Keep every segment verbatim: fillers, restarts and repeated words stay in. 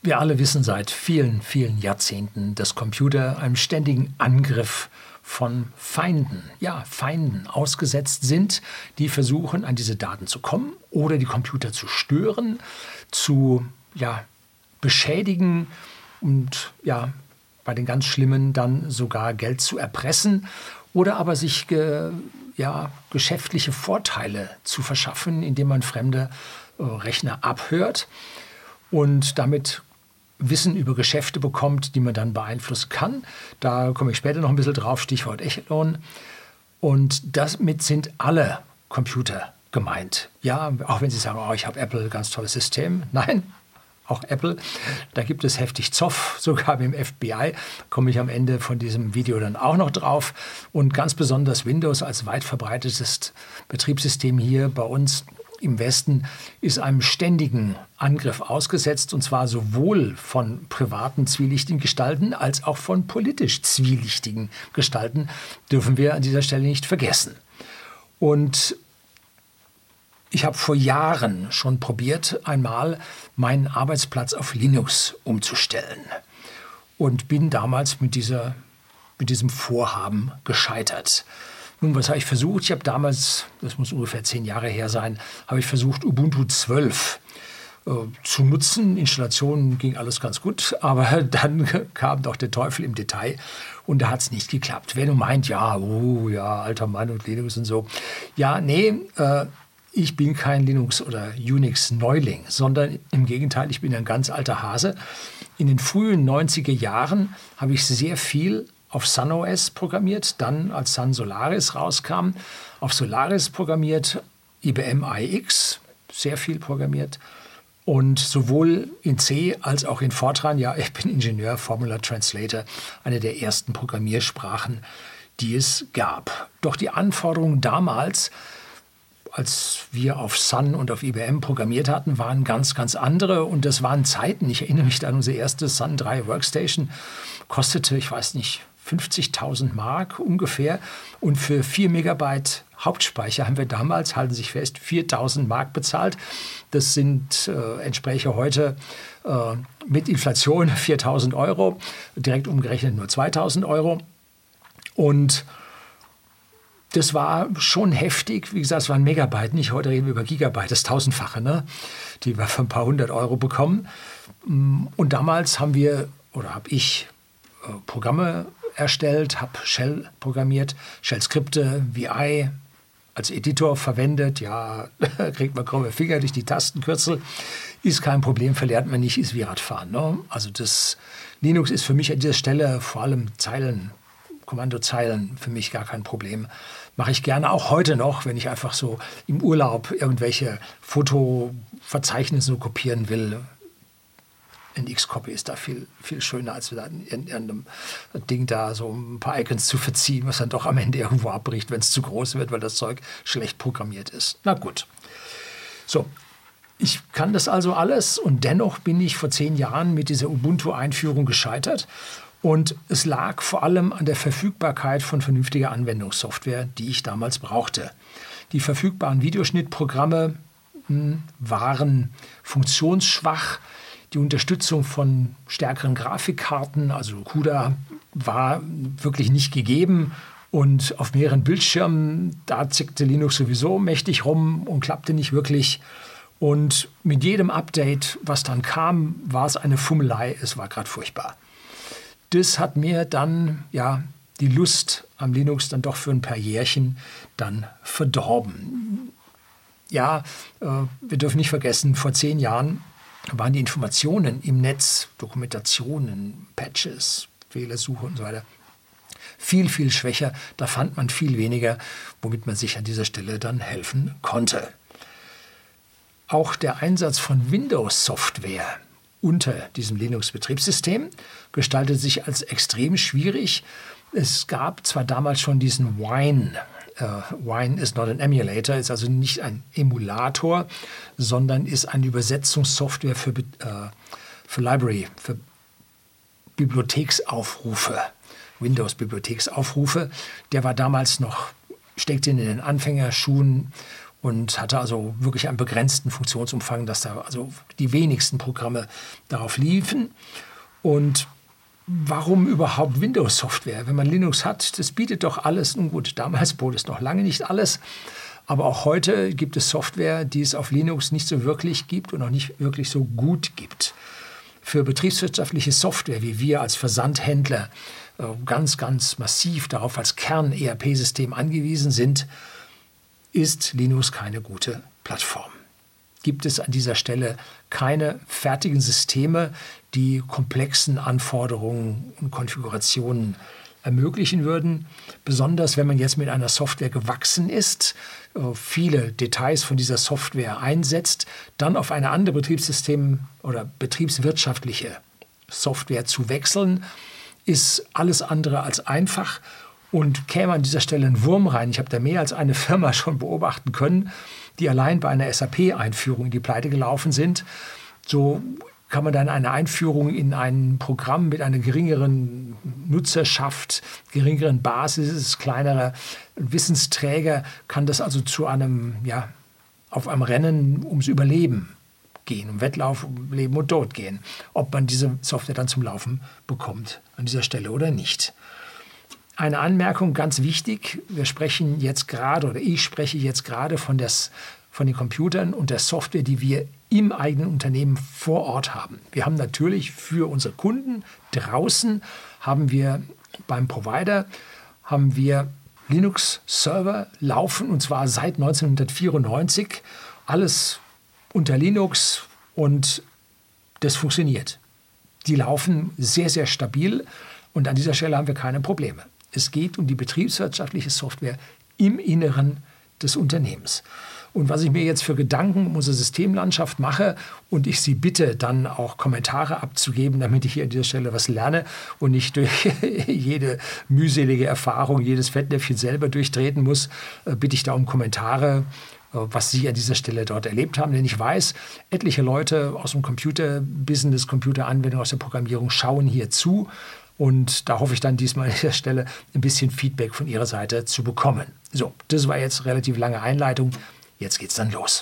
Wir alle wissen seit vielen, vielen Jahrzehnten, dass Computer einem ständigen Angriff von Feinden, ja, Feinden ausgesetzt sind, die versuchen, an diese Daten zu kommen oder die Computer zu stören, zu ja, beschädigen und ja, bei den ganz Schlimmen dann sogar Geld zu erpressen oder aber sich ge, ja, geschäftliche Vorteile zu verschaffen, indem man fremde äh, Rechner abhört und damit Wissen über Geschäfte bekommt, die man dann beeinflussen kann. Da komme ich später noch ein bisschen drauf, Stichwort Echelon. Und damit sind alle Computer gemeint. Ja, auch wenn Sie sagen, oh, ich habe Apple, ganz tolles System. Nein, auch Apple. Da gibt es heftig Zoff, sogar mit dem F B I. Komme ich am Ende von diesem Video dann auch noch drauf. Und ganz besonders Windows als weit verbreitetes Betriebssystem hier bei uns im Westen ist einem ständigen Angriff ausgesetzt, und zwar sowohl von privaten zwielichtigen Gestalten als auch von politisch zwielichtigen Gestalten, dürfen wir an dieser Stelle nicht vergessen. Und ich habe vor Jahren schon probiert, einmal meinen Arbeitsplatz auf Linux umzustellen und bin damals mit, dieser, mit diesem Vorhaben gescheitert. Nun, was habe ich versucht? Ich habe damals, das muss ungefähr zehn Jahre her sein, habe ich versucht, Ubuntu zwölf äh, zu nutzen. Installation ging alles ganz gut, aber dann kam doch der Teufel im Detail und da hat es nicht geklappt. Wer nun meint, ja, uh, ja, alter Mann und Linux und so. Ja, nee, äh, ich bin kein Linux- oder Unix-Neuling, sondern im Gegenteil, ich bin ein ganz alter Hase. In den frühen neunziger Jahren habe ich sehr viel auf SunOS programmiert, dann als Sun Solaris rauskam, auf Solaris programmiert, I B M I X, sehr viel programmiert und sowohl in C als auch in Fortran, ja, ich bin Ingenieur, Formula Translator, eine der ersten Programmiersprachen, die es gab. Doch die Anforderungen damals, als wir auf Sun und auf I B M programmiert hatten, waren ganz, ganz andere. Und das waren Zeiten, ich erinnere mich an unsere erste Sun drei Workstation, kostete, ich weiß nicht, fünfzigtausend Mark ungefähr. Und für vier Megabyte Hauptspeicher haben wir damals, halten Sie sich fest, viertausend Mark bezahlt. Das sind, äh, entspräche heute äh, mit Inflation viertausend Euro, direkt umgerechnet nur zweitausend Euro. Und das war schon heftig. Wie gesagt, es waren Megabyte, nicht heute reden wir über Gigabyte, das Tausendfache, ne? Die wir für ein paar hundert Euro bekommen. Und damals haben wir, oder habe ich, äh, Programme erstellt, habe Shell programmiert, Shell-Skripte, V I als Editor verwendet. Ja, kriegt man krumme Finger durch die Tastenkürzel. Ist kein Problem, verlernt man nicht, ist wie Radfahren, ne? Also das Linux ist für mich an dieser Stelle vor allem Zeilen, Kommandozeilen für mich gar kein Problem. Mache ich gerne auch heute noch, wenn ich einfach so im Urlaub irgendwelche Fotoverzeichnisse so kopieren will. Ein Xcopy ist da viel, viel schöner, als da in irgendeinem Ding da so ein paar Icons zu verziehen, was dann doch am Ende irgendwo abbricht, wenn es zu groß wird, weil das Zeug schlecht programmiert ist. Na gut. So, ich kann das also alles und dennoch bin ich vor zehn Jahren mit dieser Ubuntu-Einführung gescheitert. Und es lag vor allem an der Verfügbarkeit von vernünftiger Anwendungssoftware, die ich damals brauchte. Die verfügbaren Videoschnittprogramme mh, waren funktionsschwach. Die Unterstützung von stärkeren Grafikkarten, also CUDA, war wirklich nicht gegeben. Und auf mehreren Bildschirmen, da zickte Linux sowieso mächtig rum und klappte nicht wirklich. Und mit jedem Update, was dann kam, war es eine Fummelei. Es war gerade furchtbar. Das hat mir dann ja die Lust am Linux dann doch für ein paar Jährchen dann verdorben. Ja, äh, wir dürfen nicht vergessen, vor zehn Jahren waren die Informationen im Netz, Dokumentationen, Patches, Fehlersuche und so weiter, viel, viel schwächer. Da fand man viel weniger, womit man sich an dieser Stelle dann helfen konnte. Auch der Einsatz von Windows-Software unter diesem Linux-Betriebssystem gestaltet sich als extrem schwierig. Es gab zwar damals schon diesen Wine, Uh, Wine is not an emulator, ist also nicht ein Emulator, sondern ist eine Übersetzungssoftware für, uh, für Library, für Bibliotheksaufrufe, Windows-Bibliotheksaufrufe. Der war damals noch, steckte in den Anfängerschuhen und hatte also wirklich einen begrenzten Funktionsumfang, dass da also die wenigsten Programme darauf liefen. Und warum überhaupt Windows-Software? Wenn man Linux hat, das bietet doch alles. Nun gut, damals bot es noch lange nicht alles. Aber auch heute gibt es Software, die es auf Linux nicht so wirklich gibt und auch nicht wirklich so gut gibt. Für betriebswirtschaftliche Software, wie wir als Versandhändler ganz, ganz massiv darauf als Kern-E R P-System angewiesen sind, ist Linux keine gute Plattform. Gibt es an dieser Stelle keine fertigen Systeme, die komplexen Anforderungen und Konfigurationen ermöglichen würden, besonders wenn man jetzt mit einer Software gewachsen ist, viele Details von dieser Software einsetzt, dann auf eine andere Betriebssystem- oder betriebswirtschaftliche Software zu wechseln, ist alles andere als einfach und käme an dieser Stelle ein Wurm rein. Ich habe da mehr als eine Firma schon beobachten können, die allein bei einer S A P-Einführung in die Pleite gelaufen sind. So kann man dann eine Einführung in ein Programm mit einer geringeren Nutzerschaft, geringeren Basis, kleinerer Wissensträger, kann das also zu einem, ja, auf einem Rennen ums Überleben gehen, um Wettlauf, um Leben und Tod gehen, ob man diese Software dann zum Laufen bekommt an dieser Stelle oder nicht. Eine Anmerkung, ganz wichtig, wir sprechen jetzt gerade oder ich spreche jetzt gerade von, des, von den Computern und der Software, die wir im eigenen Unternehmen vor Ort haben. Wir haben natürlich für unsere Kunden draußen, haben wir beim Provider, haben wir Linux-Server laufen und zwar seit neunzehnhundertvierundneunzig, alles unter Linux und das funktioniert. Die laufen sehr, sehr stabil und an dieser Stelle haben wir keine Probleme. Es geht um die betriebswirtschaftliche Software im Inneren des Unternehmens. Und was ich mir jetzt für Gedanken um unsere Systemlandschaft mache und ich Sie bitte, dann auch Kommentare abzugeben, damit ich hier an dieser Stelle was lerne und nicht durch jede mühselige Erfahrung, jedes Fettnäpfchen selber durchtreten muss, bitte ich da um Kommentare, was Sie an dieser Stelle dort erlebt haben. Denn ich weiß, etliche Leute aus dem Computerbusiness, Computeranwendung, aus der Programmierung schauen hier zu. Und da hoffe ich dann diesmal an dieser Stelle ein bisschen Feedback von Ihrer Seite zu bekommen. So, das war jetzt relativ lange Einleitung. Jetzt geht's dann los.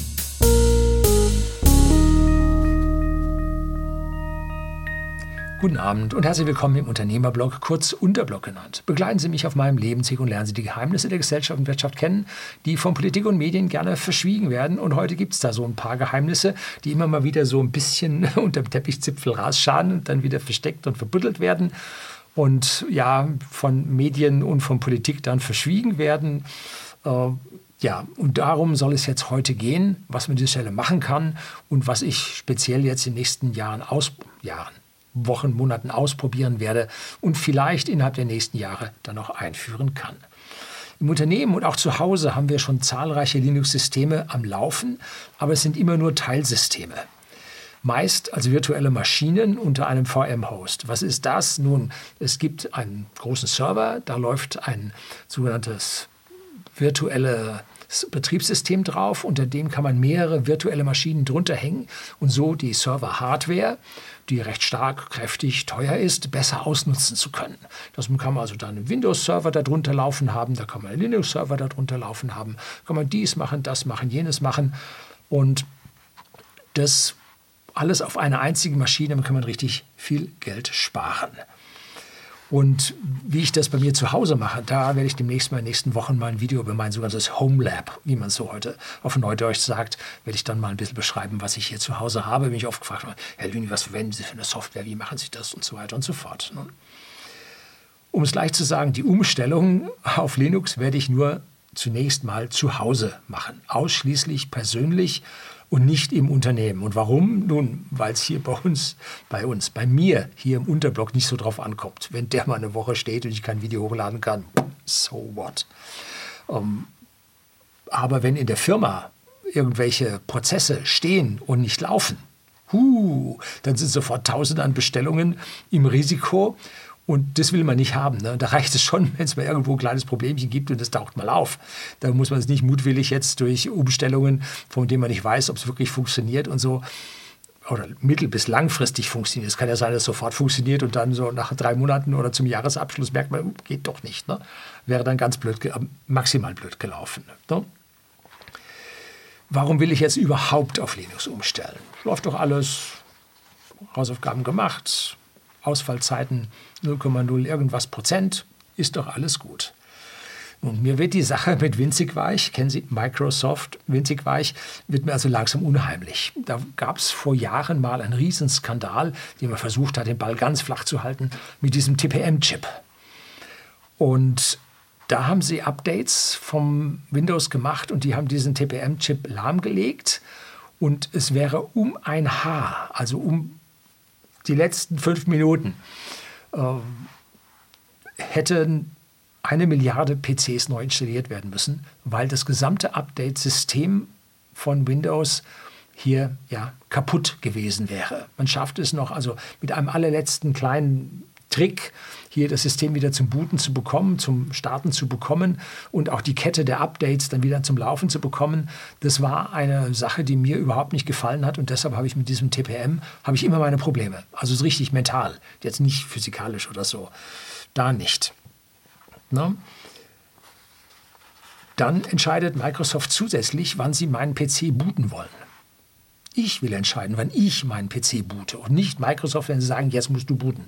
Guten Abend und herzlich willkommen im Unternehmerblog, kurz Unterblog genannt. Begleiten Sie mich auf meinem Lebensweg und lernen Sie die Geheimnisse der Gesellschaft und Wirtschaft kennen, die von Politik und Medien gerne verschwiegen werden. Und heute gibt es da so ein paar Geheimnisse, die immer mal wieder so ein bisschen unter dem Teppichzipfel rausschauen und dann wieder versteckt und verbuddelt werden. Und ja, von Medien und von Politik dann verschwiegen werden. Äh, Ja, und darum soll es jetzt heute gehen, was man an dieser Stelle machen kann und was ich speziell jetzt in den nächsten Jahren, aus, Jahren, Wochen, Monaten ausprobieren werde und vielleicht innerhalb der nächsten Jahre dann auch einführen kann. Im Unternehmen und auch zu Hause haben wir schon zahlreiche Linux-Systeme am Laufen, aber es sind immer nur Teilsysteme. Meist als virtuelle Maschinen unter einem V M-Host. Was ist das? Nun, es gibt einen großen Server, da läuft ein sogenanntes virtuelle Betriebssystem drauf, unter dem kann man mehrere virtuelle Maschinen drunter hängen und so die Server-Hardware, die recht stark, kräftig, teuer ist, besser ausnutzen zu können. Das kann man also dann einen Windows-Server darunter laufen haben, da kann man einen Linux-Server darunter laufen haben, kann man dies machen, das machen, jenes machen und das alles auf einer einzigen Maschine, damit kann man richtig viel Geld sparen. Und wie ich das bei mir zu Hause mache, da werde ich demnächst mal in den nächsten Wochen mal ein Video über mein sogenanntes Home Lab, wie man es so heute auf Neudeutsch sagt, werde ich dann mal ein bisschen beschreiben, was ich hier zu Hause habe. Bin ich oft gefragt, Herr Lüni, was verwenden Sie für eine Software, wie machen Sie das und so weiter und so fort. Um es gleich zu sagen, die Umstellung auf Linux werde ich nur zunächst mal zu Hause machen, ausschließlich persönlich und nicht im Unternehmen. Und warum? Nun, weil es hier bei uns, bei uns, bei mir hier im Unterblog nicht so drauf ankommt. Wenn der mal eine Woche steht und ich kein Video hochladen kann, so what? Um, aber wenn in der Firma irgendwelche Prozesse stehen und nicht laufen, huh, dann sind sofort Tausende an Bestellungen im Risiko. Und das will man nicht haben. Ne? Da reicht es schon, wenn es mal irgendwo ein kleines Problemchen gibt und das taucht mal auf. Da muss man es nicht mutwillig jetzt durch Umstellungen, von denen man nicht weiß, ob es wirklich funktioniert und so, oder mittel- bis langfristig funktioniert. Es kann ja sein, dass es sofort funktioniert und dann so nach drei Monaten oder zum Jahresabschluss merkt man, geht doch nicht. Ne? Wäre dann ganz blöd, maximal blöd gelaufen. Ne? warum will ich jetzt überhaupt auf Linux umstellen? Läuft doch alles, Hausaufgaben gemacht, Ausfallzeiten null Komma null irgendwas Prozent, ist doch alles gut. Und mir wird die Sache mit winzig weich, kennen Sie Microsoft, winzig weich, wird mir also langsam unheimlich. Da gab es vor Jahren mal einen Riesenskandal, den man versucht hat, den Ball ganz flach zu halten, mit diesem T P M-Chip. Und da haben sie Updates vom Windows gemacht und die haben diesen T P M-Chip lahmgelegt. Und es wäre um ein Haar, also um die letzten fünf Minuten, äh, hätten eine Milliarde P Cs neu installiert werden müssen, weil das gesamte Update-System von Windows hier ja kaputt gewesen wäre. Man schafft es noch, also mit einem allerletzten kleinen Trick, hier das System wieder zum Booten zu bekommen, zum Starten zu bekommen und auch die Kette der Updates dann wieder zum Laufen zu bekommen. Das war eine Sache, die mir überhaupt nicht gefallen hat und deshalb habe ich mit diesem T P M habe ich immer meine Probleme. Also so richtig mental, jetzt nicht physikalisch oder so, da nicht. Na? Dann entscheidet Microsoft zusätzlich, wann sie meinen P C booten wollen. Ich will entscheiden, wann ich meinen P C boote und nicht Microsoft, wenn sie sagen, jetzt musst du booten.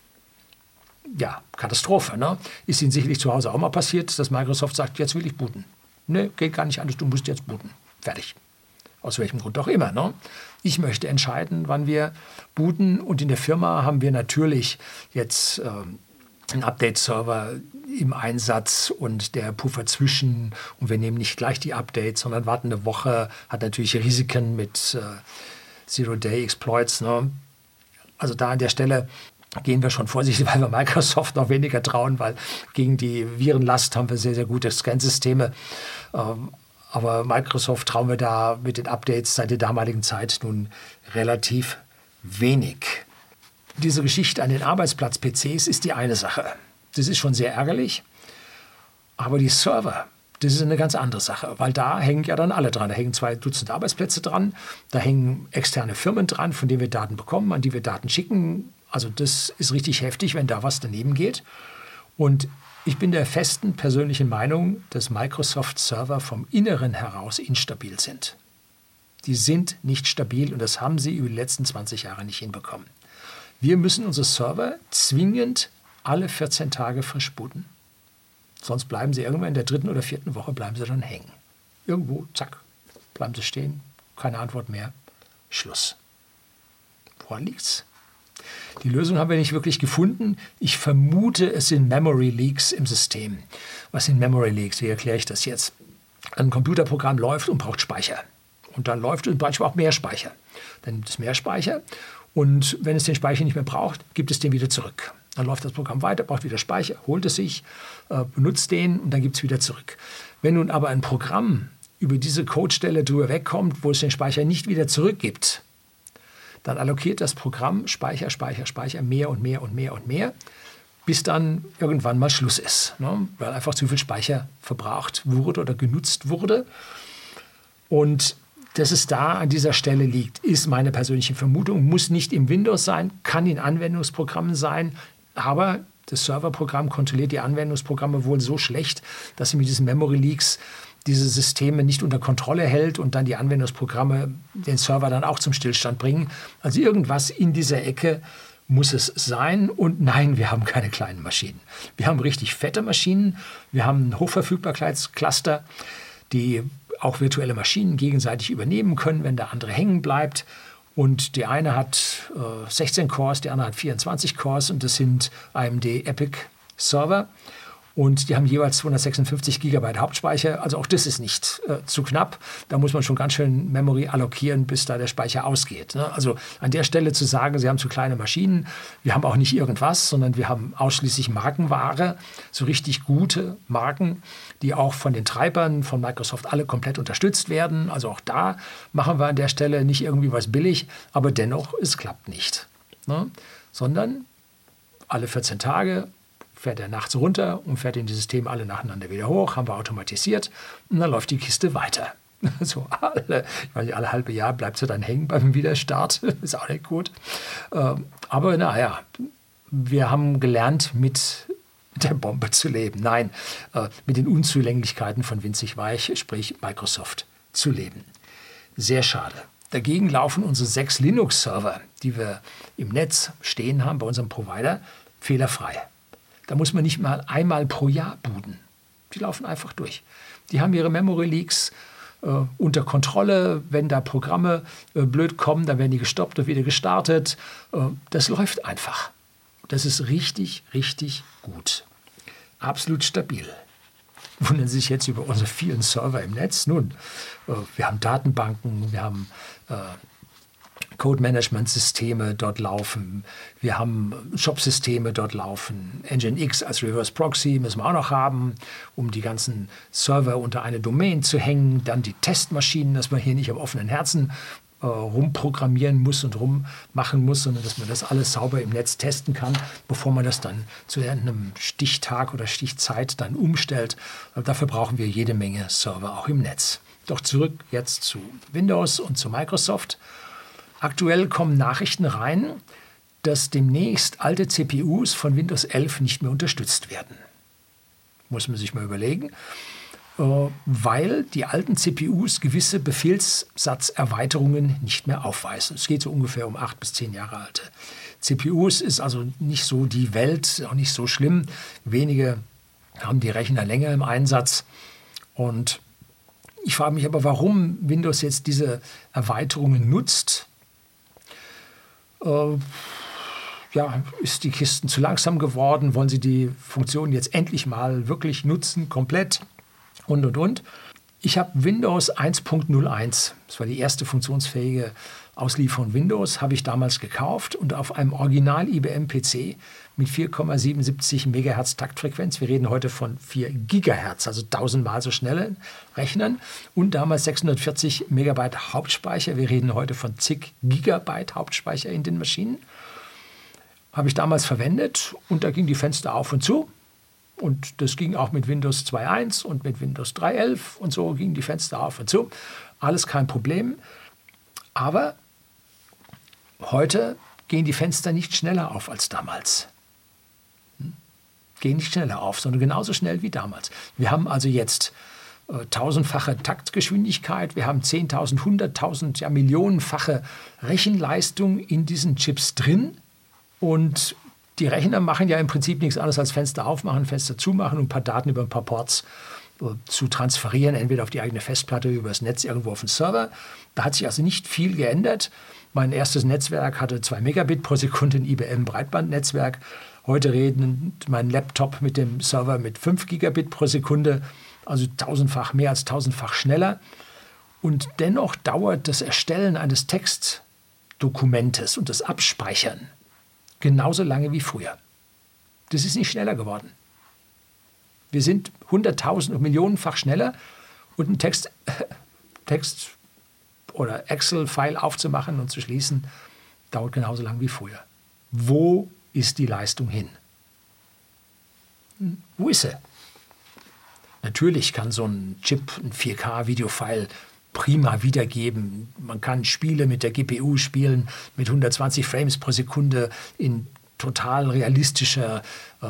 Ja, Katastrophe, ne? Ist Ihnen sicherlich zu Hause auch mal passiert, dass Microsoft sagt, jetzt will ich booten. Ne, geht gar nicht anders, du musst jetzt booten. Fertig. Aus welchem Grund auch immer, ne? Ich möchte entscheiden, wann wir booten und in der Firma haben wir natürlich jetzt äh, einen Update-Server im Einsatz und der Puffer zwischen und wir nehmen nicht gleich die Updates, sondern warten eine Woche, hat natürlich Risiken mit äh, Zero-Day-Exploits, ne? Also da an der Stelle gehen wir schon vorsichtig, weil wir Microsoft noch weniger trauen, weil gegen die Virenlast haben wir sehr, sehr gute Scansysteme. Ähm, aber Microsoft trauen wir da mit den Updates seit der damaligen Zeit nun relativ wenig. Diese Geschichte an den Arbeitsplatz-P Cs ist die eine Sache. Das ist schon sehr ärgerlich. Aber die Server, das ist eine ganz andere Sache, weil da hängen ja dann alle dran. Da hängen zwei Dutzend Arbeitsplätze dran, da hängen externe Firmen dran, von denen wir Daten bekommen, an die wir Daten schicken. Also das ist richtig heftig, wenn da was daneben geht. Und ich bin der festen persönlichen Meinung, dass Microsoft-Server vom Inneren heraus instabil sind. Die sind nicht stabil und das haben sie über die letzten zwanzig Jahre nicht hinbekommen. Wir müssen unsere Server zwingend alle vierzehn Tage frisch booten. Sonst bleiben sie irgendwann in der dritten oder vierten Woche bleiben sie dann hängen. Irgendwo, zack, bleiben sie stehen, keine Antwort mehr, Schluss. Woran liegt's? Die Lösung haben wir nicht wirklich gefunden. Ich vermute, es sind Memory Leaks im System. Was sind Memory Leaks? Wie erkläre ich das jetzt? Ein Computerprogramm läuft und braucht Speicher. Und dann läuft es manchmal auch mehr Speicher. Dann gibt es mehr Speicher. Und wenn es den Speicher nicht mehr braucht, gibt es den wieder zurück. Dann läuft das Programm weiter, braucht wieder Speicher, holt es sich, äh, benutzt den und dann gibt es wieder zurück. Wenn nun aber ein Programm über diese Codestelle drüber wegkommt, wo es den Speicher nicht wieder zurückgibt, dann allokiert das Programm Speicher, Speicher, Speicher mehr und mehr und mehr und mehr, bis dann irgendwann mal Schluss ist, ne? Weil einfach zu viel Speicher verbraucht wurde oder genutzt wurde. Und dass es da an dieser Stelle liegt, ist meine persönliche Vermutung. Muss nicht im Windows sein, kann in Anwendungsprogrammen sein, aber das Serverprogramm kontrolliert die Anwendungsprogramme wohl so schlecht, dass sie mit diesen Memory Leaks diese Systeme nicht unter Kontrolle hält und dann die Anwendungsprogramme den Server dann auch zum Stillstand bringen. Also irgendwas in dieser Ecke muss es sein. Und nein, wir haben keine kleinen Maschinen. Wir haben richtig fette Maschinen. Wir haben ein Hochverfügbarkeitscluster, die auch virtuelle Maschinen gegenseitig übernehmen können, wenn der andere hängen bleibt. Und die eine hat äh, sechzehn Cores, die andere hat vierundzwanzig Cores und das sind A M D Epic Server. Und die haben jeweils zweihundertsechsundfünfzig Gigabyte Hauptspeicher. Also auch das ist nicht äh, zu knapp. Da muss man schon ganz schön Memory allokieren, bis da der Speicher ausgeht, ne? Also an der Stelle zu sagen, Sie haben zu kleine Maschinen, wir haben auch nicht irgendwas, sondern wir haben ausschließlich Markenware, so richtig gute Marken, die auch von den Treibern von Microsoft alle komplett unterstützt werden. Also auch da machen wir an der Stelle nicht irgendwie was billig, aber dennoch, es klappt nicht, ne? Sondern alle vierzehn Tage fährt er nachts runter und fährt in die Systeme alle nacheinander wieder hoch, haben wir automatisiert und dann läuft die Kiste weiter. So alle, ich meine, alle halbe Jahr bleibt sie dann hängen beim Wiederstart, ist auch nicht gut. Aber naja, wir haben gelernt, mit der Bombe zu leben. Nein, mit den Unzulänglichkeiten von winzig weich, sprich Microsoft, zu leben. Sehr schade. Dagegen laufen unsere sechs Linux-Server, die wir im Netz stehen haben bei unserem Provider, fehlerfrei. Da muss man nicht mal einmal pro Jahr booten. Die laufen einfach durch. Die haben ihre Memory Leaks äh, unter Kontrolle. Wenn da Programme äh, blöd kommen, dann werden die gestoppt und wieder gestartet. Äh, das läuft einfach. Das ist richtig, richtig gut. Absolut stabil. Wundern Sie sich jetzt über unsere vielen Server im Netz? Nun, äh, wir haben Datenbanken, wir haben äh, Code-Management-Systeme dort laufen, wir haben Shop-Systeme dort laufen, Nginx als Reverse Proxy müssen wir auch noch haben, um die ganzen Server unter eine Domain zu hängen, dann die Testmaschinen, dass man hier nicht am offenen Herzen äh, rumprogrammieren muss und rummachen muss, sondern dass man das alles sauber im Netz testen kann, bevor man das dann zu einem Stichtag oder Stichzeit dann umstellt. Aber dafür brauchen wir jede Menge Server auch im Netz. Doch zurück jetzt zu Windows und zu Microsoft. Aktuell kommen Nachrichten rein, dass demnächst alte C P Us von Windows elf nicht mehr unterstützt werden. Muss man sich mal überlegen, weil die alten C P Us gewisse Befehlssatzerweiterungen nicht mehr aufweisen. Es geht so ungefähr um acht bis zehn Jahre alte C P Us, ist also nicht so die Welt, auch nicht so schlimm. Wenige haben die Rechner länger im Einsatz. Und ich frage mich aber, warum Windows jetzt diese Erweiterungen nutzt. Äh, ja, ist die Kisten zu langsam geworden? Wollen Sie die Funktionen jetzt endlich mal wirklich nutzen, komplett? Und, und, und. Ich habe Windows eins Punkt null eins, das war die erste funktionsfähige Auslieferung Windows, habe ich damals gekauft und auf einem Original-I B M-P C mit vier Komma siebenundsiebzig Megahertz Taktfrequenz, wir reden heute von vier Gigahertz, also tausendmal so schnellen Rechnern, und damals sechshundertvierzig Megabyte Hauptspeicher, wir reden heute von zig Gigabyte Hauptspeicher in den Maschinen, habe ich damals verwendet und da ging die Fenster auf und zu. Und das ging auch mit Windows zwei Punkt eins und mit Windows drei Punkt elf und so gingen die Fenster auf und zu. Alles kein Problem. Aber heute gehen die Fenster nicht schneller auf als damals. Hm? Gehen nicht schneller auf, sondern genauso schnell wie damals. Wir haben also jetzt äh, tausendfache Taktgeschwindigkeit, wir haben zehntausend, hunderttausend, ja millionenfache Rechenleistung in diesen Chips drin und die Rechner machen ja im Prinzip nichts anderes als Fenster aufmachen, Fenster zumachen und ein paar Daten über ein paar Ports äh, zu transferieren, entweder auf die eigene Festplatte, über das Netz irgendwo auf den Server. Da hat sich also nicht viel geändert. Mein erstes Netzwerk hatte zwei Megabit pro Sekunde, ein I B M-Breitbandnetzwerk. Heute redet mein Laptop mit dem Server mit fünf Gigabit pro Sekunde, also tausendfach, mehr als tausendfach schneller. Und dennoch dauert das Erstellen eines Textdokumentes und das Abspeichern genauso lange wie früher. Das ist nicht schneller geworden. Wir sind hunderttausend und millionenfach schneller und ein Text, Text oder Excel-File aufzumachen und zu schließen, dauert genauso lang wie früher. Wo ist die Leistung hin? Hm, wo ist sie? Natürlich kann so ein Chip, ein vier K-Videofile prima wiedergeben. Man kann Spiele mit der G P U spielen, mit hundertzwanzig Frames pro Sekunde in total realistischer äh,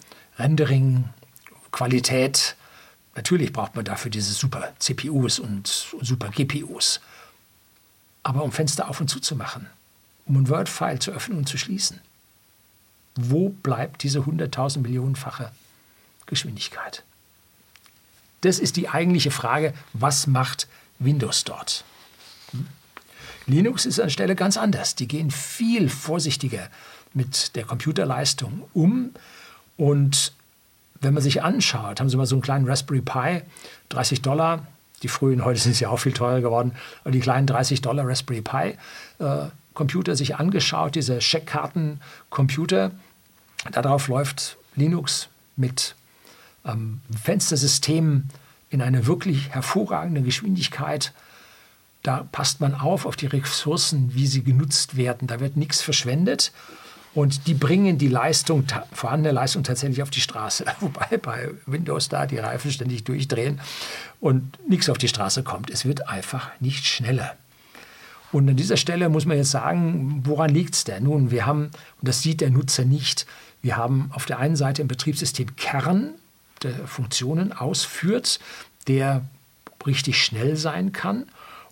Rendering-Qualität. Natürlich braucht man dafür diese super C P Us und super G P Us. Aber um Fenster auf und zu zu machen, um ein Word-File zu öffnen und zu schließen, wo bleibt diese hunderttausend Millionenfache Geschwindigkeit? Das ist die eigentliche Frage, was macht Windows dort? Hm? Linux ist an der Stelle ganz anders. Die gehen viel vorsichtiger mit der Computerleistung um. Und wenn man sich anschaut, haben sie mal so einen kleinen Raspberry Pi, dreißig Dollar, die frühen, heute sind sie ja auch viel teurer geworden, aber die kleinen dreißig Dollar Raspberry Pi äh, Computer sich angeschaut, diese Scheckkarten-Computer, darauf läuft Linux mit ähm, Fenstersystemen in einer wirklich hervorragenden Geschwindigkeit. Da passt man auf, auf die Ressourcen, wie sie genutzt werden. Da wird nichts verschwendet. Und die bringen die Leistung, vorhandene Leistung tatsächlich auf die Straße. Wobei bei Windows da die Reifen ständig durchdrehen und nichts auf die Straße kommt. Es wird einfach nicht schneller. Und an dieser Stelle muss man jetzt sagen, woran liegt es denn? Nun, wir haben, und das sieht der Nutzer nicht, wir haben auf der einen Seite ein Betriebssystem Kern, der Funktionen ausführt, der richtig schnell sein kann.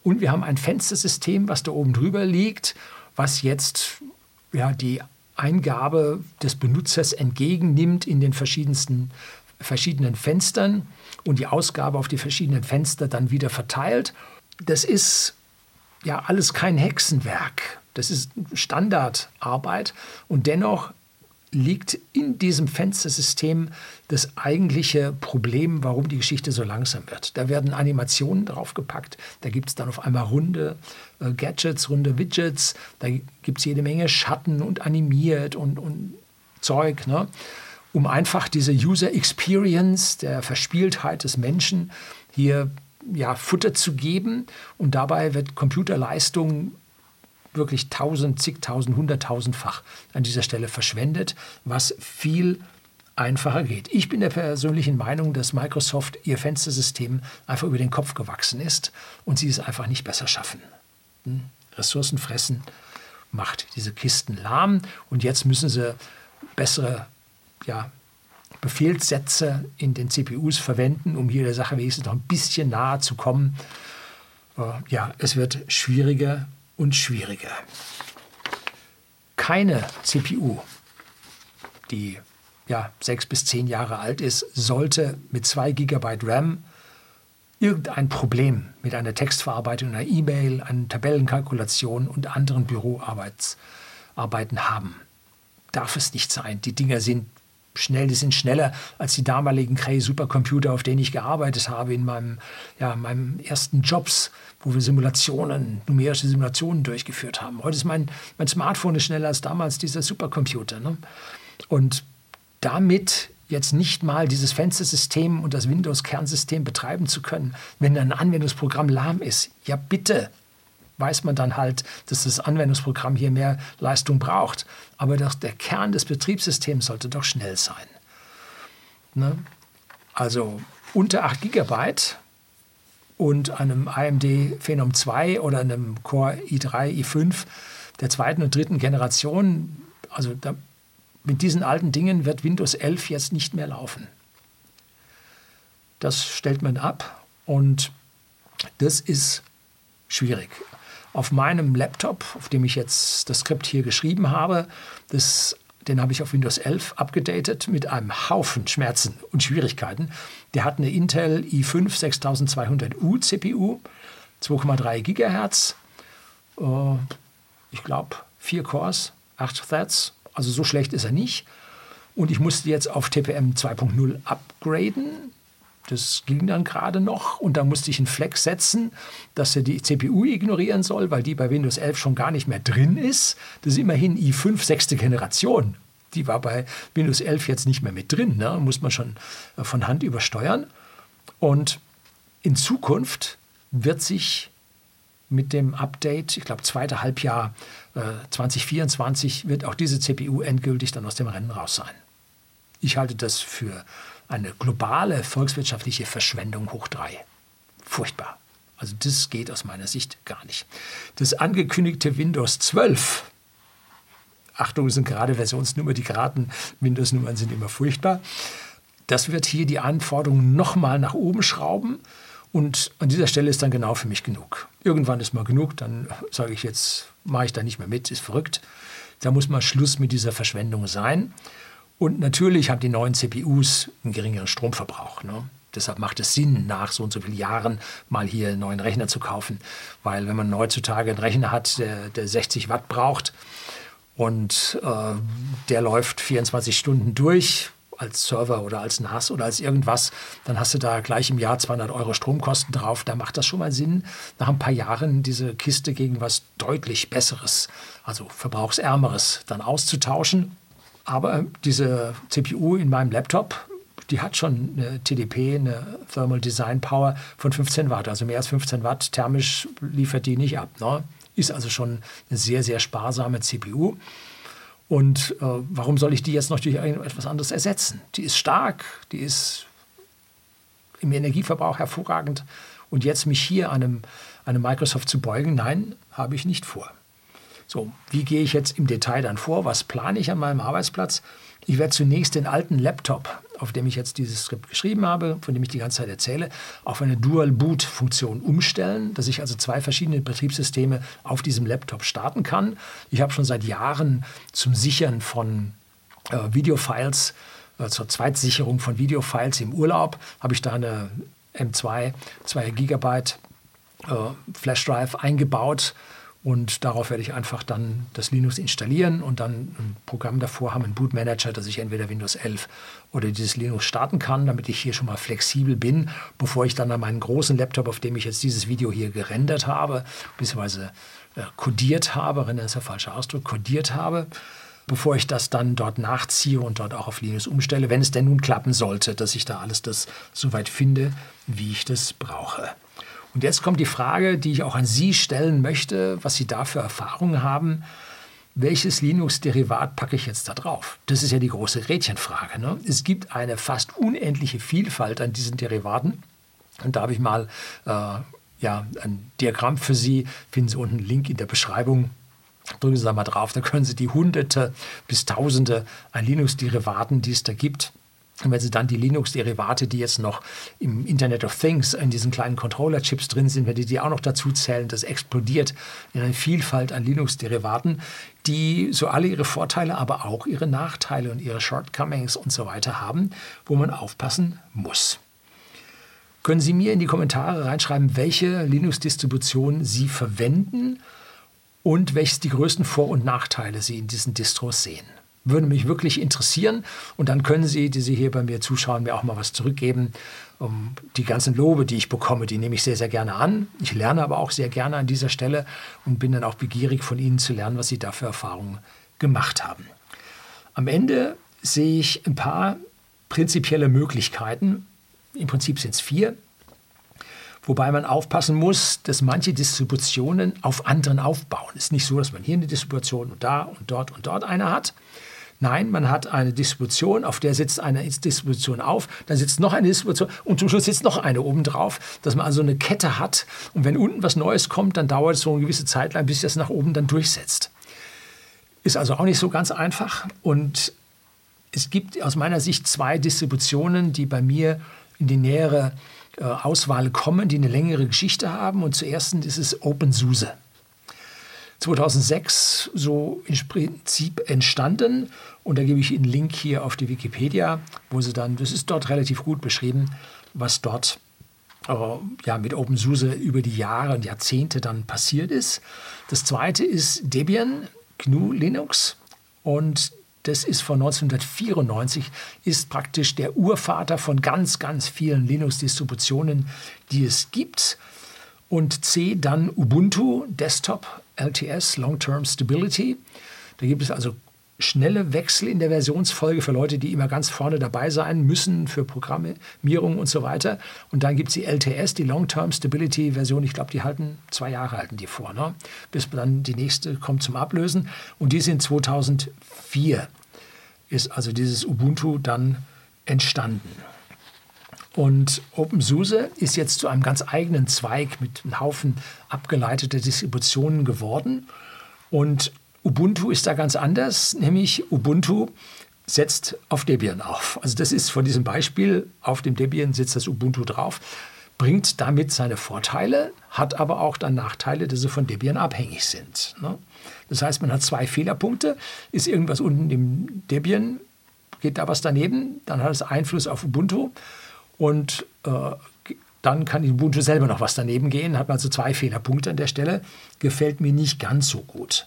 Und wir haben ein Fenstersystem, was da oben drüber liegt, was jetzt ja, die Eingabe des Benutzers entgegennimmt in den verschiedensten, verschiedenen Fenstern und die Ausgabe auf die verschiedenen Fenster dann wieder verteilt. Das ist ja alles kein Hexenwerk. Das ist Standardarbeit und dennoch liegt in diesem Fenstersystem das eigentliche Problem, warum die Geschichte so langsam wird. Da werden Animationen draufgepackt, da gibt es dann auf einmal runde äh, Gadgets, runde Widgets, da gibt es jede Menge Schatten und animiert und, und Zeug, ne? Um einfach diese User Experience der Verspieltheit des Menschen hier ja, Futter zu geben. Und dabei wird Computerleistung wirklich tausend, zigtausend, hunderttausendfach an dieser Stelle verschwendet, was viel einfacher geht. Ich bin der persönlichen Meinung, dass Microsoft ihr Fenstersystem einfach über den Kopf gewachsen ist und sie es einfach nicht besser schaffen. Hm? Ressourcen fressen macht diese Kisten lahm und jetzt müssen sie bessere ja, Befehlssätze in den C P Us verwenden, um hier der Sache wenigstens noch ein bisschen nahe zu kommen. Äh, ja, es wird schwieriger und schwieriger. Keine C P U, die ja, sechs bis zehn Jahre alt ist, sollte mit zwei Gigabyte RAM irgendein Problem mit einer Textverarbeitung, einer E-Mail, einer Tabellenkalkulation und anderen Büroarbeiten haben. Darf es nicht sein. Die Dinger sind schnell, die sind schneller als die damaligen Cray-Supercomputer, auf denen ich gearbeitet habe in meinem, ja, meinem ersten Jobs, wo wir Simulationen, numerische Simulationen durchgeführt haben. Heute ist mein, mein Smartphone ist schneller als damals dieser Supercomputer. Ne? Und damit jetzt nicht mal dieses Fenstersystem und das Windows-Kernsystem betreiben zu können, wenn ein Anwendungsprogramm lahm ist, ja bitte, weiß man dann halt, dass das Anwendungsprogramm hier mehr Leistung braucht. Aber doch der Kern des Betriebssystems sollte doch schnell sein. Ne? Also unter acht Gigabyte und einem A M D Phenom zwei oder einem Core i drei, i fünf der zweiten und dritten Generation, also da, mit diesen alten Dingen wird Windows elf jetzt nicht mehr laufen. Das stellt man ab und das ist schwierig. Auf meinem Laptop, auf dem ich jetzt das Skript hier geschrieben habe, das, den habe ich auf Windows elf abgedatet mit einem Haufen Schmerzen und Schwierigkeiten. Der hat eine Intel i fünf sechstausendzweihundert U C P U, zwei Komma drei Gigahertz, äh, ich glaube vier Cores, acht Threads, also so schlecht ist er nicht. Und ich musste jetzt auf T P M zwei Punkt null upgraden. Das ging dann gerade noch und da musste ich einen Flex setzen, dass er die C P U ignorieren soll, weil die bei Windows elf schon gar nicht mehr drin ist. Das ist immerhin i fünf sechste Generation. Die war bei Windows elf jetzt nicht mehr mit drin, ne? Muss man schon von Hand übersteuern. Und in Zukunft wird sich mit dem Update, ich glaube zweite Halbjahr äh, zwanzig vierundzwanzig, wird auch diese C P U endgültig dann aus dem Rennen raus sein. Ich halte das für eine globale volkswirtschaftliche Verschwendung hoch drei. Furchtbar. Also das geht aus meiner Sicht gar nicht. Das angekündigte Windows zwölf, Achtung, es sind gerade Versionsnummern, die geraden Windows-Nummern sind immer furchtbar. Das wird hier die Anforderungen nochmal nach oben schrauben und an dieser Stelle ist dann genau für mich genug. Irgendwann ist mal genug, dann sage ich jetzt, mache ich da nicht mehr mit, ist verrückt. Da muss mal Schluss mit dieser Verschwendung sein. Und natürlich haben die neuen C P Us einen geringeren Stromverbrauch. Ne? Deshalb macht es Sinn, nach so und so vielen Jahren mal hier einen neuen Rechner zu kaufen. Weil wenn man heutzutage einen Rechner hat, der, der sechzig Watt braucht und äh, der läuft vierundzwanzig Stunden durch als Server oder als N A S oder als irgendwas, dann hast du da gleich im Jahr zweihundert Euro Stromkosten drauf. Da macht das schon mal Sinn, nach ein paar Jahren diese Kiste gegen was deutlich Besseres, also verbrauchsärmeres, dann auszutauschen. Aber diese C P U in meinem Laptop, die hat schon eine T D P, eine Thermal Design Power von fünfzehn Watt. Also mehr als fünfzehn Watt thermisch liefert die nicht ab. Ne? Ist also schon eine sehr, sehr sparsame C P U. Und äh, warum soll ich die jetzt noch durch etwas anderes ersetzen? Die ist stark, die ist im Energieverbrauch hervorragend. Und jetzt mich hier einem, einem Microsoft zu beugen, nein, habe ich nicht vor. So, wie gehe ich jetzt im Detail dann vor? Was plane ich an meinem Arbeitsplatz? Ich werde zunächst den alten Laptop, auf dem ich jetzt dieses Skript geschrieben habe, von dem ich die ganze Zeit erzähle, auf eine Dual-Boot-Funktion umstellen, dass ich also zwei verschiedene Betriebssysteme auf diesem Laptop starten kann. Ich habe schon seit Jahren zum Sichern von äh, Videofiles, äh, zur Zweitsicherung von Videofiles im Urlaub, habe ich da eine M zwei, zwei Gigabyte äh, Flashdrive eingebaut. Und darauf werde ich einfach dann das Linux installieren und dann ein Programm davor haben, einen Bootmanager, dass ich entweder Windows elf oder dieses Linux starten kann, damit ich hier schon mal flexibel bin, bevor ich dann an meinen großen Laptop, auf dem ich jetzt dieses Video hier gerendert habe, beziehungsweise äh, codiert habe, rendern ist der falsche Ausdruck, codiert habe, bevor ich das dann dort nachziehe und dort auch auf Linux umstelle, wenn es denn nun klappen sollte, dass ich da alles das soweit finde, wie ich das brauche. Und jetzt kommt die Frage, die ich auch an Sie stellen möchte, was Sie da für Erfahrungen haben. Welches Linux-Derivat packe ich jetzt da drauf? Das ist ja die große Gretchenfrage, ne? Es gibt eine fast unendliche Vielfalt an diesen Derivaten. Und da habe ich mal äh, ja, ein Diagramm für Sie. Finden Sie unten einen Link in der Beschreibung. Drücken Sie da mal drauf. Da können Sie die Hunderte bis Tausende an Linux-Derivaten, die es da gibt, und wenn Sie dann die Linux-Derivate, die jetzt noch im Internet of Things, in diesen kleinen Controller-Chips drin sind, wenn die die auch noch dazu zählen, das explodiert in eine Vielfalt an Linux-Derivaten, die so alle ihre Vorteile, aber auch ihre Nachteile und ihre Shortcomings und so weiter haben, wo man aufpassen muss. Können Sie mir in die Kommentare reinschreiben, welche Linux-Distribution Sie verwenden und welches die größten Vor- und Nachteile Sie in diesen Distros sehen? Würde mich wirklich interessieren. Und dann können Sie, die Sie hier bei mir zuschauen, mir auch mal was zurückgeben. Um die ganzen Lobe, die ich bekomme, die nehme ich sehr, sehr gerne an. Ich lerne aber auch sehr gerne an dieser Stelle und bin dann auch begierig, von Ihnen zu lernen, was Sie da für Erfahrungen gemacht haben. Am Ende sehe ich ein paar prinzipielle Möglichkeiten. Im Prinzip sind es vier. Wobei man aufpassen muss, dass manche Distributionen auf anderen aufbauen. Es ist nicht so, dass man hier eine Distribution und da und dort und dort eine hat. Nein, man hat eine Distribution, auf der sitzt eine Distribution auf, dann sitzt noch eine Distribution und zum Schluss sitzt noch eine oben drauf, dass man also eine Kette hat. Und wenn unten was Neues kommt, dann dauert es so eine gewisse Zeit lang, bis sich das nach oben dann durchsetzt. Ist also auch nicht so ganz einfach. Und es gibt aus meiner Sicht zwei Distributionen, die bei mir in die nähere äh, Auswahl kommen, die eine längere Geschichte haben. Und zuerst ist es OpenSUSE. zweitausendsechs so im Prinzip entstanden. Und da gebe ich Ihnen einen Link hier auf die Wikipedia, wo Sie dann, das ist dort relativ gut beschrieben, was dort äh, ja, mit OpenSUSE über die Jahre und Jahrzehnte dann passiert ist. Das zweite ist Debian G N U Linux. Und das ist von neunzehnhundertvierundneunzig, ist praktisch der Urvater von ganz, ganz vielen Linux-Distributionen, die es gibt. Und C, dann Ubuntu, Desktop, L T S, Long-Term Stability. Da gibt es also schnelle Wechsel in der Versionsfolge für Leute, die immer ganz vorne dabei sein müssen für Programmierung und so weiter. Und dann gibt es die L T S, die Long-Term Stability Version. Ich glaube, die halten zwei Jahre halten die vor, ne? Bis dann die nächste kommt zum Ablösen. Und die sind zweitausendvier ist also dieses Ubuntu dann entstanden. Und OpenSUSE ist jetzt zu einem ganz eigenen Zweig mit einem Haufen abgeleiteter Distributionen geworden. Und Ubuntu ist da ganz anders, nämlich Ubuntu setzt auf Debian auf. Also das ist von diesem Beispiel, auf dem Debian sitzt das Ubuntu drauf, bringt damit seine Vorteile, hat aber auch dann Nachteile, dass sie von Debian abhängig sind. Das heißt, man hat zwei Fehlerpunkte. Ist irgendwas unten im Debian, geht da was daneben, dann hat es Einfluss auf Ubuntu. Und äh, dann kann Ubuntu selber noch was daneben gehen, hat man also zwei Fehlerpunkte an der Stelle. Gefällt mir nicht ganz so gut.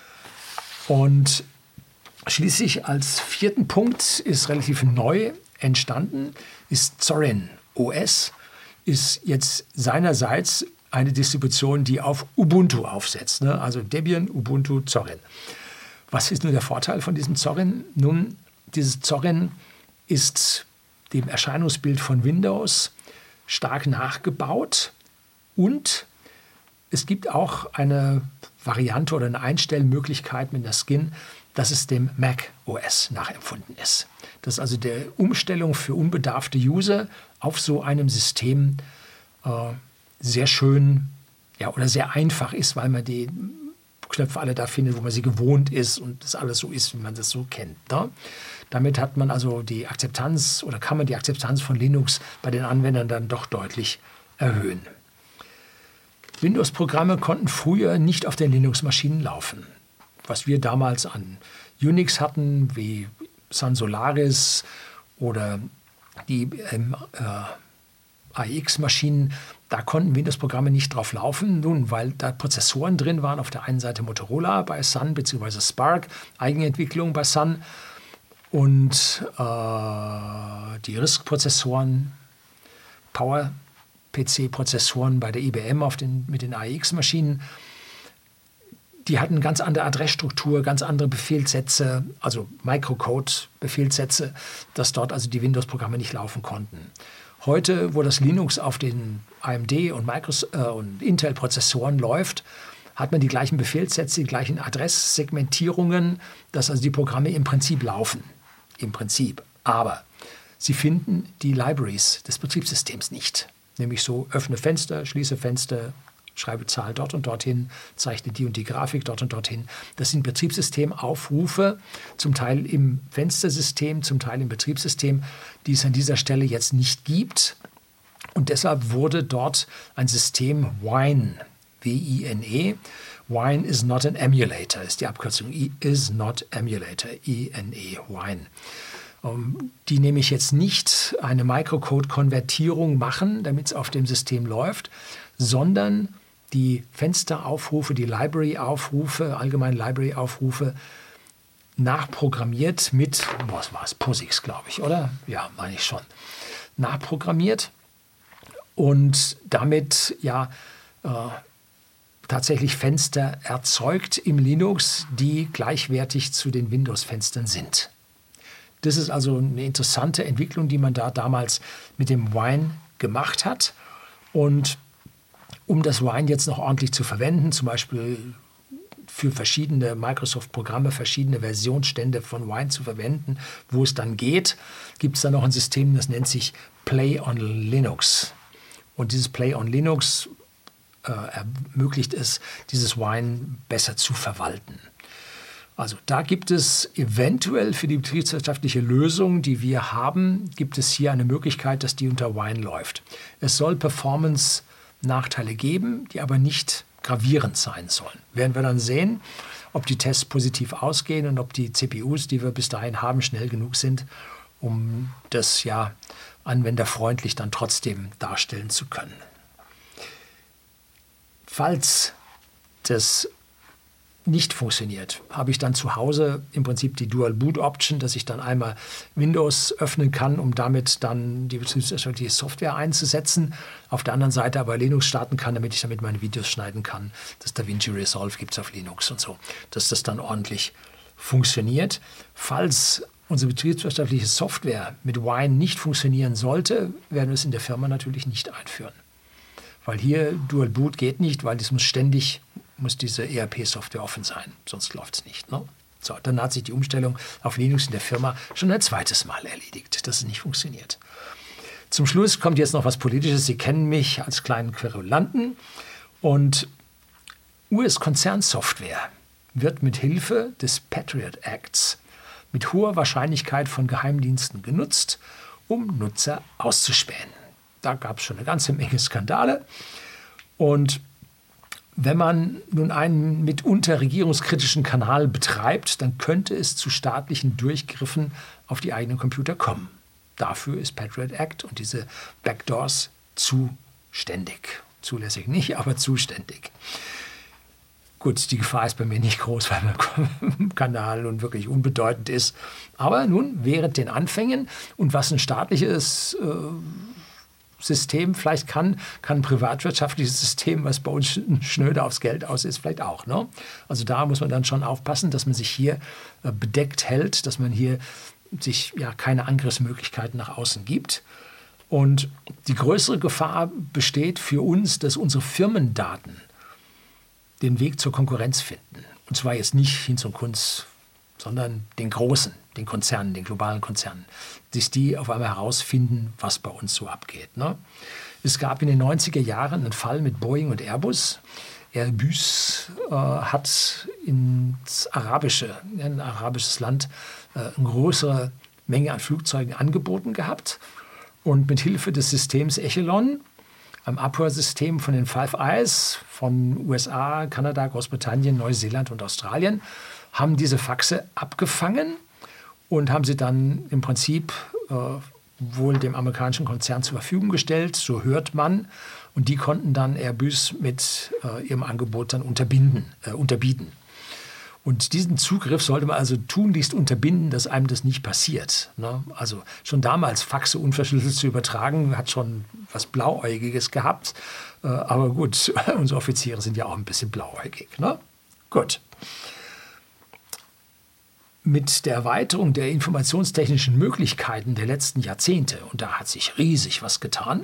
Und schließlich als vierten Punkt ist relativ neu entstanden, ist Zorin O S, ist jetzt seinerseits eine Distribution, die auf Ubuntu aufsetzt. Ne? Also Debian, Ubuntu, Zorin. Was ist nun der Vorteil von diesem Zorin? Nun, dieses Zorin ist dem Erscheinungsbild von Windows stark nachgebaut und es gibt auch eine Variante oder eine Einstellmöglichkeit mit der Skin, dass es dem Mac O S nachempfunden ist. Das ist also der Umstellung für unbedarfte User auf so einem System äh, sehr schön ja, oder sehr einfach ist, weil man die Knöpfe alle da findet, wo man sie gewohnt ist und das alles so ist, wie man das so kennt. Ne? Damit hat man also die Akzeptanz oder kann man die Akzeptanz von Linux bei den Anwendern dann doch deutlich erhöhen. Windows-Programme konnten früher nicht auf den Linux-Maschinen laufen. Was wir damals an Unix hatten, wie Sun Solaris oder die ähm, äh, A X-Maschinen, da konnten Windows-Programme nicht drauf laufen. Nun, weil da Prozessoren drin waren, auf der einen Seite Motorola bei Sun bzw. Spark, Eigenentwicklung bei Sun und äh, die R I S C-Prozessoren, Power-P C-Prozessoren bei der I B M auf den, mit den A X-Maschinen. Die hatten ganz andere Adressstruktur, ganz andere Befehlssätze, also Microcode-Befehlssätze, dass dort also die Windows-Programme nicht laufen konnten. Heute, wo das Linux auf den A M D und, Microsoft, äh, und Intel-Prozessoren läuft, hat man die gleichen Befehlssätze, die gleichen Adresssegmentierungen, dass also die Programme im Prinzip laufen. Im Prinzip. Aber sie finden die Libraries des Betriebssystems nicht. Nämlich so, öffne Fenster, schließe Fenster, schreibe Zahl dort und dorthin, zeichne die und die Grafik dort und dorthin. Das sind Betriebssystemaufrufe, zum Teil im Fenstersystem, zum Teil im Betriebssystem, die es an dieser Stelle jetzt nicht gibt. Und deshalb wurde dort ein System Wine, W I N E, Wine is not an emulator, ist die Abkürzung, I is not emulator, I N E, Wine. Um, die nämlich jetzt nicht eine Microcode-Konvertierung machen, damit es auf dem System läuft, sondern die Fensteraufrufe, die Library-Aufrufe, allgemeine Library-Aufrufe nachprogrammiert mit, was war es, POSIX, glaube ich, oder? Ja, meine ich schon. Nachprogrammiert und damit ja äh, tatsächlich Fenster erzeugt im Linux, die gleichwertig zu den Windows-Fenstern sind. Das ist also eine interessante Entwicklung, die man da damals mit dem Wine gemacht hat. Und um das Wine jetzt noch ordentlich zu verwenden, zum Beispiel für verschiedene Microsoft-Programme, verschiedene Versionsstände von Wine zu verwenden, wo es dann geht, gibt es dann noch ein System, das nennt sich Play on Linux. Und dieses Play on Linux äh, ermöglicht es, dieses Wine besser zu verwalten. Also da gibt es eventuell für die betriebswirtschaftliche Lösung, die wir haben, gibt es hier eine Möglichkeit, dass die unter Wine läuft. Es soll Performance-Nachteile geben, die aber nicht gravierend sein sollen. Werden wir dann sehen, ob die Tests positiv ausgehen und ob die C P Us, die wir bis dahin haben, schnell genug sind, um das ja anwenderfreundlich dann trotzdem darstellen zu können. Falls das nicht funktioniert, habe ich dann zu Hause im Prinzip die Dual Boot Option, dass ich dann einmal Windows öffnen kann, um damit dann die betriebswirtschaftliche Software einzusetzen. Auf der anderen Seite aber Linux starten kann, damit ich damit meine Videos schneiden kann. Das DaVinci Resolve gibt es auf Linux und so, dass das dann ordentlich funktioniert. Falls unsere betriebswirtschaftliche Software mit Wine nicht funktionieren sollte, werden wir es in der Firma natürlich nicht einführen. Weil hier Dual Boot geht nicht, weil es muss ständig muss diese E R P-Software offen sein, sonst läuft es nicht. Ne? So, dann hat sich die Umstellung auf Linux in der Firma schon ein zweites Mal erledigt, dass es nicht funktioniert. Zum Schluss kommt jetzt noch was Politisches. Sie kennen mich als kleinen Querulanten. Und U S-Konzernsoftware wird mit Hilfe des Patriot Acts mit hoher Wahrscheinlichkeit von Geheimdiensten genutzt, um Nutzer auszuspähen. Da gab es schon eine ganze Menge Skandale. Und wenn man nun einen mitunter regierungskritischen Kanal betreibt, dann könnte es zu staatlichen Durchgriffen auf die eigenen Computer kommen. Dafür ist Patriot Act und diese Backdoors zuständig. Zulässig nicht, aber zuständig. Gut, die Gefahr ist bei mir nicht groß, weil mein Kanal nun wirklich unbedeutend ist. Aber nun, während den Anfängen und was ein staatliches äh, System vielleicht kann, kann ein privatwirtschaftliches System, was bei uns schnöde aufs Geld aus ist, vielleicht auch. Ne? Also da muss man dann schon aufpassen, dass man sich hier äh, bedeckt hält, dass man hier sich ja keine Angriffsmöglichkeiten nach außen gibt. Und die größere Gefahr besteht für uns, dass unsere Firmendaten den Weg zur Konkurrenz finden. Und zwar jetzt nicht Hinz und Kunz, sondern den Großen, den Konzernen, den globalen Konzernen, dass die auf einmal herausfinden, was bei uns so abgeht. Ne? Es gab in den neunziger Jahren einen Fall mit Boeing und Airbus. Airbus äh, hat ins Arabische, in ein arabisches Land, äh, eine größere Menge an Flugzeugen angeboten gehabt. Und mit Hilfe des Systems Echelon, einem Abhörsystem von den Five Eyes von U S A, Kanada, Großbritannien, Neuseeland und Australien, haben diese Faxe abgefangen und haben sie dann im Prinzip äh, wohl dem amerikanischen Konzern zur Verfügung gestellt, so hört man. Und die konnten dann Airbus mit äh, ihrem Angebot dann unterbinden, äh, unterbieten. Und diesen Zugriff sollte man also tunlichst unterbinden, dass einem das nicht passiert. Ne? Also schon damals Faxe unverschlüsselt zu übertragen, hat schon was Blauäugiges gehabt. Äh, aber gut, unsere Offiziere sind ja auch ein bisschen blauäugig. Ne? Gut. Mit der Erweiterung der informationstechnischen Möglichkeiten der letzten Jahrzehnte, und da hat sich riesig was getan,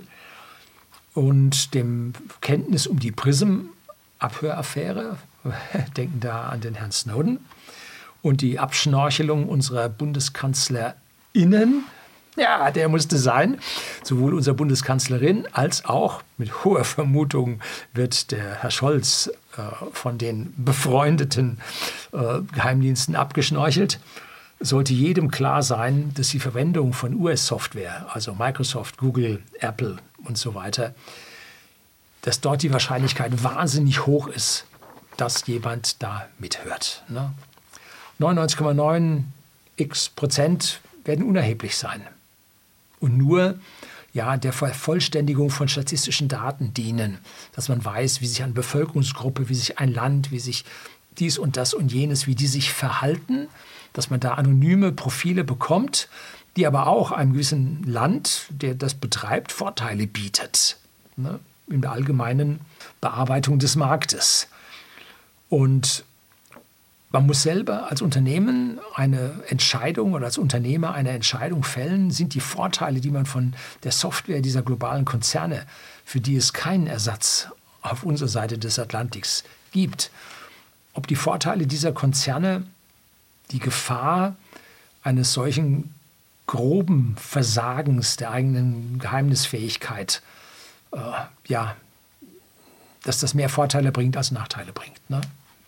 und dem Kenntnis um die Prism-Abhöraffäre, denken da an den Herrn Snowden, und die Abschnorchelung unserer BundeskanzlerInnen, ja, der musste sein, sowohl unserer Bundeskanzlerin als auch, mit hoher Vermutung, wird der Herr Scholz äh, von den befreundeten äh, Geheimdiensten abgeschnorchelt, sollte jedem klar sein, dass die Verwendung von U S-Software, also Microsoft, Google, Apple und so weiter, dass dort die Wahrscheinlichkeit wahnsinnig hoch ist, dass jemand da mithört. Ne? neunundneunzig Komma neun x Prozent werden unerheblich sein und nur ja, der Vervollständigung von statistischen Daten dienen, dass man weiß, wie sich eine Bevölkerungsgruppe, wie sich ein Land, wie sich dies und das und jenes, wie die sich verhalten, dass man da anonyme Profile bekommt, die aber auch einem gewissen Land, der das betreibt, Vorteile bietet, ne, in der allgemeinen Bearbeitung des Marktes. Und man muss selber als Unternehmen eine Entscheidung oder als Unternehmer eine Entscheidung fällen, sind die Vorteile, die man von der Software dieser globalen Konzerne, für die es keinen Ersatz auf unserer Seite des Atlantiks gibt, ob die Vorteile dieser Konzerne die Gefahr eines solchen groben Versagens der eigenen Geheimnisfähigkeit, äh, ja, dass das mehr Vorteile bringt als Nachteile bringt. Ne?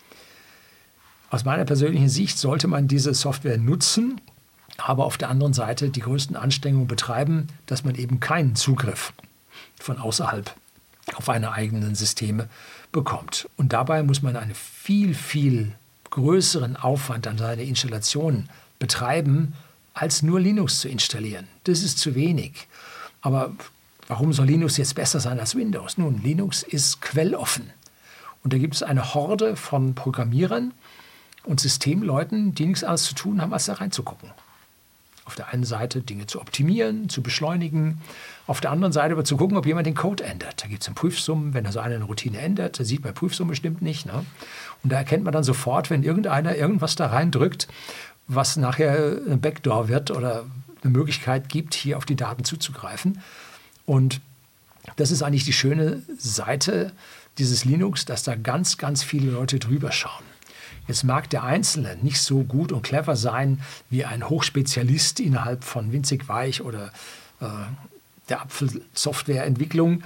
Aus meiner persönlichen Sicht sollte man diese Software nutzen, aber auf der anderen Seite die größten Anstrengungen betreiben, dass man eben keinen Zugriff von außerhalb auf eine eigenen Systeme bekommt. Und dabei muss man einen viel, viel größeren Aufwand an seine Installation betreiben, als nur Linux zu installieren. Das ist zu wenig. Aber warum soll Linux jetzt besser sein als Windows? Nun, Linux ist quelloffen. Und da gibt es eine Horde von Programmierern und Systemleuten, die nichts anderes zu tun haben, als da reinzugucken. Auf der einen Seite Dinge zu optimieren, zu beschleunigen, auf der anderen Seite aber zu gucken, ob jemand den Code ändert. Da gibt es eine Prüfsumme, wenn also einer eine Routine ändert, da sieht man Prüfsumme bestimmt nicht. Ne? Und da erkennt man dann sofort, wenn irgendeiner irgendwas da reindrückt, was nachher ein Backdoor wird oder eine Möglichkeit gibt, hier auf die Daten zuzugreifen. Und das ist eigentlich die schöne Seite dieses Linux, dass da ganz, ganz viele Leute drüber schauen. Jetzt mag der Einzelne nicht so gut und clever sein wie ein Hochspezialist innerhalb von Winzig Weich oder äh, der Apfelsoftwareentwicklung.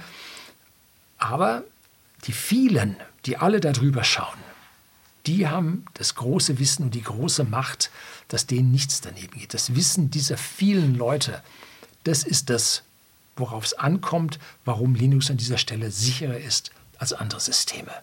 Aber die vielen, die alle da drüber schauen, die haben das große Wissen und die große Macht, dass denen nichts daneben geht. Das Wissen dieser vielen Leute, das ist das, worauf es ankommt, warum Linux an dieser Stelle sicherer ist als andere Systeme.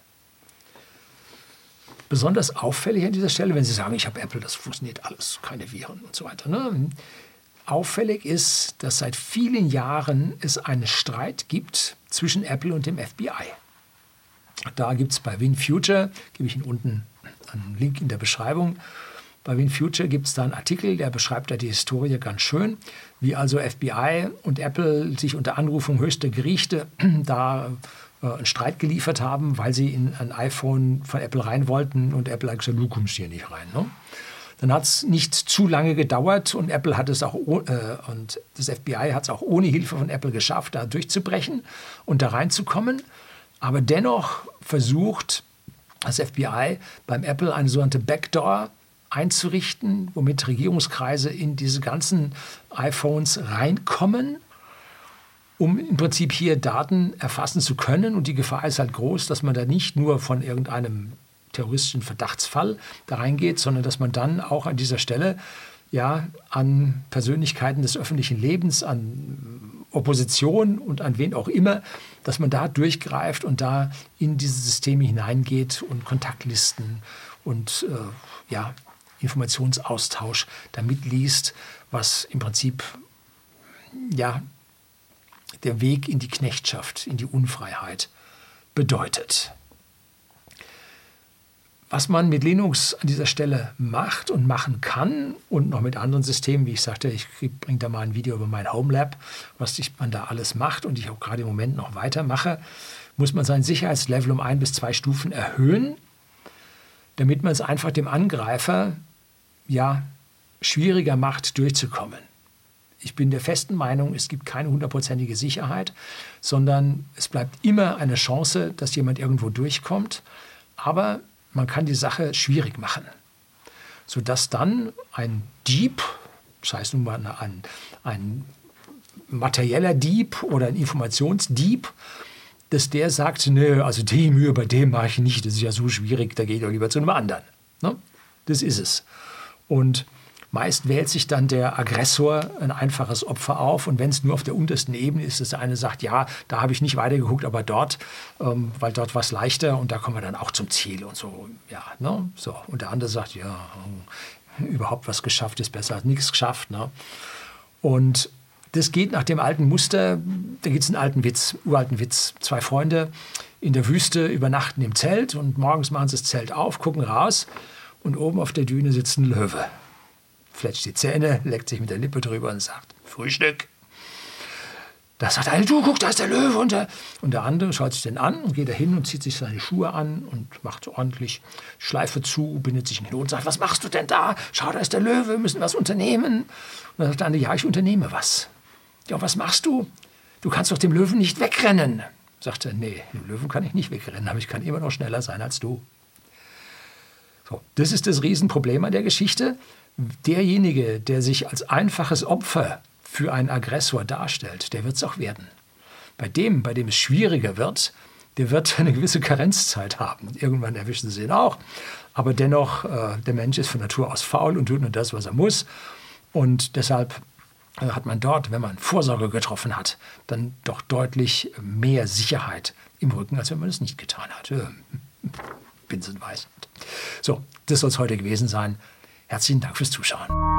Besonders auffällig an dieser Stelle, wenn Sie sagen, ich habe Apple, das funktioniert alles, keine Viren und so weiter. Ne? Auffällig ist, dass seit vielen Jahren es einen Streit gibt zwischen Apple und dem F B I. Da gibt es bei WinFuture, gebe ich Ihnen unten einen Link in der Beschreibung, bei WinFuture gibt es da einen Artikel, der beschreibt da die Historie ganz schön, wie also F B I und Apple sich unter Anrufung höchster Gerichte da einen Streit geliefert haben, weil sie in ein iPhone von Apple rein wollten und Apple hat gesagt, du kommst hier nicht rein. Ne? Dann hat es nicht zu lange gedauert und Apple hat es auch äh, und das F B I hat es auch ohne Hilfe von Apple geschafft, da durchzubrechen und da reinzukommen. Aber dennoch versucht das F B I beim Apple eine sogenannte Backdoor einzurichten, womit Regierungskreise in diese ganzen iPhones reinkommen. um im Prinzip hier Daten erfassen zu können. Und die Gefahr ist halt groß, dass man da nicht nur von irgendeinem terroristischen Verdachtsfall da reingeht, sondern dass man dann auch an dieser Stelle ja, an Persönlichkeiten des öffentlichen Lebens, an Opposition und an wen auch immer, dass man da durchgreift und da in diese Systeme hineingeht und Kontaktlisten und äh, ja, Informationsaustausch damit liest, was im Prinzip ja, der Weg in die Knechtschaft, in die Unfreiheit bedeutet. Was man mit Linux an dieser Stelle macht und machen kann und noch mit anderen Systemen, wie ich sagte, ich bringe da mal ein Video über mein Home Lab, was man da alles macht und ich auch gerade im Moment noch weitermache, muss man sein Sicherheitslevel um ein bis zwei Stufen erhöhen, damit man es einfach dem Angreifer ja, schwieriger macht, durchzukommen. Ich bin der festen Meinung, es gibt keine hundertprozentige Sicherheit, sondern es bleibt immer eine Chance, dass jemand irgendwo durchkommt, aber man kann die Sache schwierig machen, sodass dann ein Dieb, das heißt nun mal ein, ein materieller Dieb oder ein Informationsdieb, dass der sagt, nö, also die Mühe bei dem mache ich nicht, das ist ja so schwierig, da gehe ich doch lieber zu einem anderen. Ne? Das ist es. Und meist wählt sich dann der Aggressor ein einfaches Opfer auf und wenn es nur auf der untersten Ebene ist, dass der eine sagt, ja, da habe ich nicht weitergeguckt, aber dort, ähm, weil dort war es leichter und da kommen wir dann auch zum Ziel und so. Ja, ne? So. Und der andere sagt, ja, überhaupt was geschafft ist besser als nichts geschafft. Ne? Und das geht nach dem alten Muster, da gibt es einen alten Witz, uralten Witz. Zwei Freunde in der Wüste übernachten im Zelt und morgens machen sie das Zelt auf, gucken raus und oben auf der Düne sitzt ein Löwe. Fletscht die Zähne, leckt sich mit der Lippe drüber und sagt, Frühstück. Da sagt einer, du, guck, da ist der Löwe. Und der, und der andere schaut sich den an und geht da hin und zieht sich seine Schuhe an und macht ordentlich Schleife zu, bindet sich in den Hut und sagt, was machst du denn da? Schau, da ist der Löwe, wir müssen was unternehmen. Und dann sagt der andere, ja, ich unternehme was. Ja, und was machst du? Du kannst doch dem Löwen nicht wegrennen. Sagt er, nee, dem Löwen kann ich nicht wegrennen, aber ich kann immer noch schneller sein als du. So, das ist das Riesenproblem an der Geschichte. Derjenige, der sich als einfaches Opfer für einen Aggressor darstellt, der wird es auch werden. Bei dem, bei dem es schwieriger wird, der wird eine gewisse Karenzzeit haben. Irgendwann erwischen sie ihn auch. Aber dennoch, äh, der Mensch ist von Natur aus faul und tut nur das, was er muss. Und deshalb äh, hat man dort, wenn man Vorsorge getroffen hat, dann doch deutlich mehr Sicherheit im Rücken, als wenn man es nicht getan hat. Äh, binsenweisend. So, das soll es heute gewesen sein. Herzlichen Dank fürs Zuschauen.